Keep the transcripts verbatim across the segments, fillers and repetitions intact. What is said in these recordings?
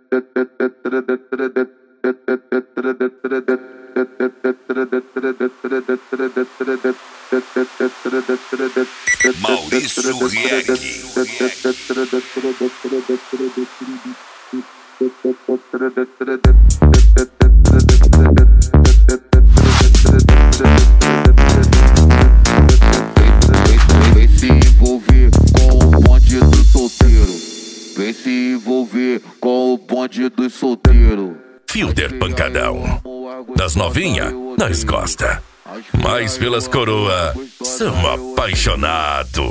Maurício Rieg. Vem se envolver com o bonde do solteiro. Vem se envolver com o bonde do solteiro. Fielder Pancadão. Das novinha, nós gosta. Mas pelas coroa, somos apaixonado.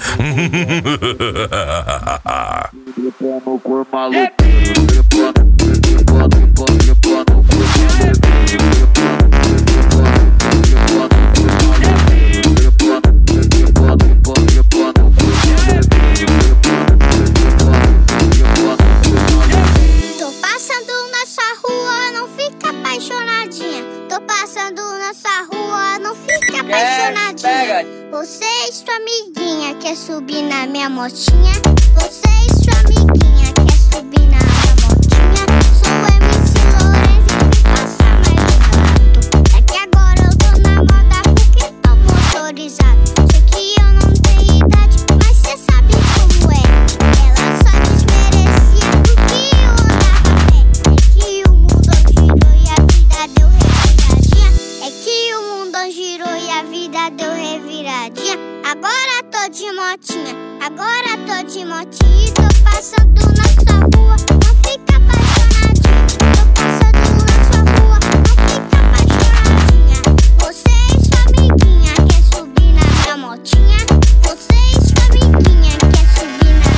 Tô passando nessa rua, não fica apaixonadinha. Tô passando nessa rua, não fica apaixonadinha. Você e sua amiguinha quer subir na minha motinha. Você e sua amiguinha quer subir na minha motinha. Sou M C Lourenço e passa mais rápido. É que agora eu tô na moda porque tô motorizado. Sei que eu não tenho idade, mas cê sabe como é. Ela só desmerecia porque eu andava a pé. É que o mundo girou e a vida deu reviradinha. É que o mundo girou e a vida deu reviradinha. Agora tô de motinha, agora tô de motinha e tô passando na sua rua, não fica apaixonadinha. Tô passando na sua rua, não fica apaixonadinha. Você e sua amiguinha quer subir na minha motinha. Você e sua amiguinha quer subir na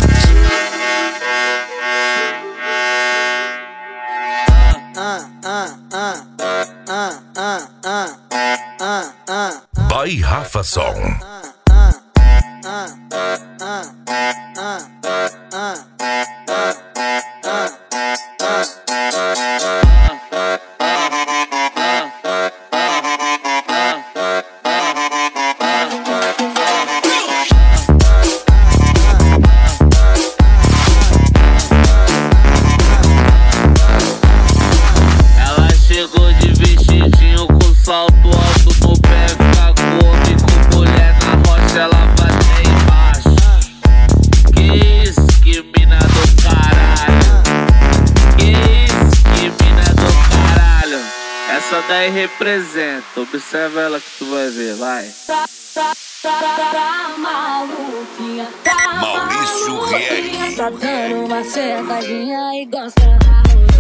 minha motinha. Vai Rafa Som. Ela chegou de vestidinho com salto alto no pé, fica comigo, mulher na rocha, ela bate embaixo. Que isso, que mina do caralho. Que isso, que mina do caralho. Essa daí representa, observa ela que tu vai ver, vai. Maluquinha, tá Maurício maluquinha, Rieg. tá dando uma sentadinha e gosta.